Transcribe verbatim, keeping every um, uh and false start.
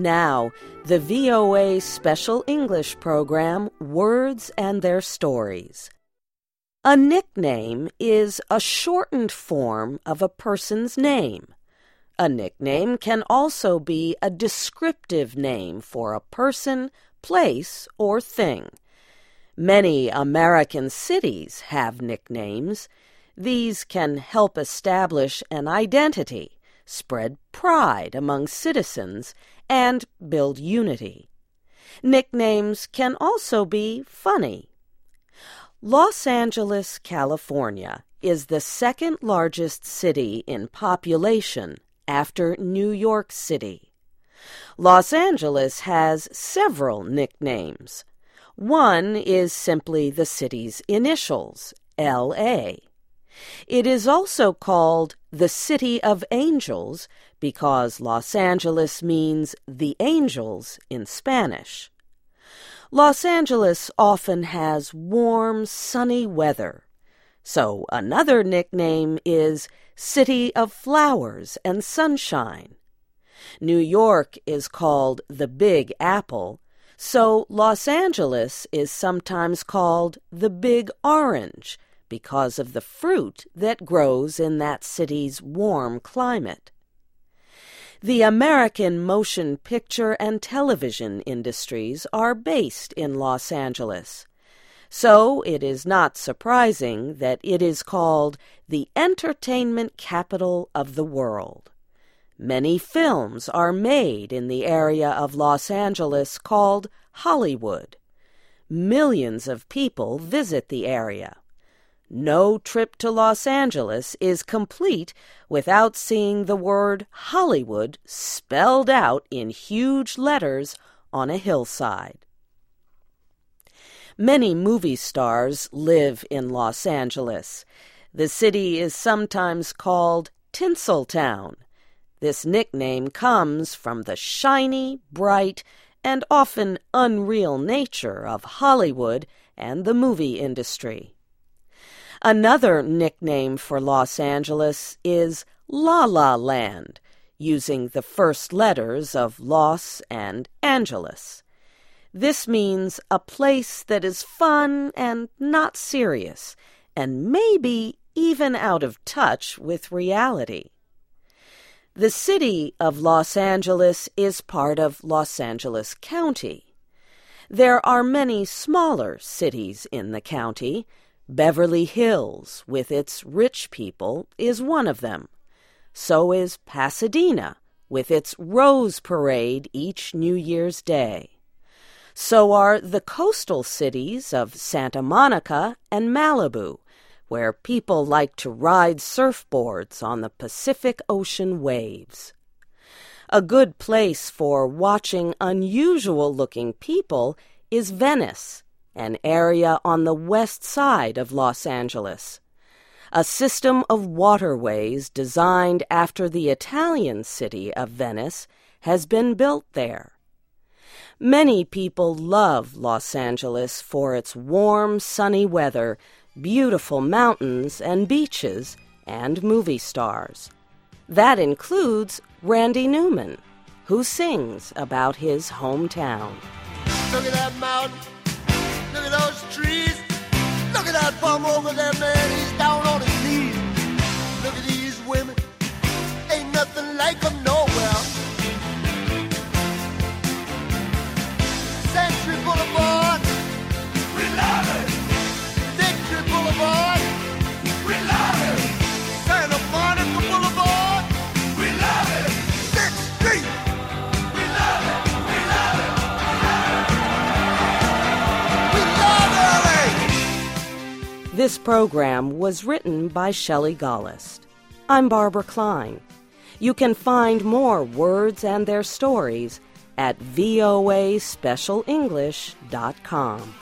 Now, the V O A Special English program, Words and Their Stories. A nickname is a shortened form of a person's name. A nickname can also be a descriptive name for a person, place, or thing. Many American cities have nicknames. These can help establish an identity, spread pride among citizens, and build unity. Nicknames can also be funny. Los Angeles, California, is the second largest city in population after New York City. Los Angeles has several nicknames. One is simply the city's initials, L A. It is also called the City of Angels because Los Angeles means the angels in Spanish. Los Angeles often has warm, sunny weather. So another nickname is City of Flowers and Sunshine. New York is called the Big Apple, so Los Angeles is sometimes called the Big Orange because of the fruit that grows in that city's warm climate. The American motion picture and television industries are based in Los Angeles, so it is not surprising that it is called the entertainment capital of the world. Many films are made in the area of Los Angeles called Hollywood. Millions of people visit the area. No trip to Los Angeles is complete without seeing the word Hollywood spelled out in huge letters on a hillside. Many movie stars live in Los Angeles. The city is sometimes called Tinseltown. This nickname comes from the shiny, bright, and often unreal nature of Hollywood and the movie industry. Another nickname for Los Angeles is La La Land, using the first letters of Los and Angeles. This means a place that is fun and not serious, and maybe even out of touch with reality. The city of Los Angeles is part of Los Angeles County. There are many smaller cities in the county. Beverly Hills, with its rich people, is one of them. So is Pasadena, with its Rose Parade each New Year's Day. So are the coastal cities of Santa Monica and Malibu, where people like to ride surfboards on the Pacific Ocean waves. A good place for watching unusual-looking people is Venice, an area on the west side of Los Angeles. A system of waterways designed after the Italian city of Venice has been built there. Many people love Los Angeles for its warm, sunny weather, beautiful mountains and beaches, and movie stars. That includes Randy Newman, who sings about his hometown. Look at that mountain. Look at those trees. Look at that bum over there, man. He's down on his knees. Look at these women. Ain't nothing like them nowhere. Century Boulevard. We love it. Victory Boulevard. We love it. Santa Monica Boulevard. We love it. Sixth Street. We love it. We love it. We love L A. This program was written by Shelley Gollust. I'm Barbara Klein. You can find more words and their stories at V O A special english dot com.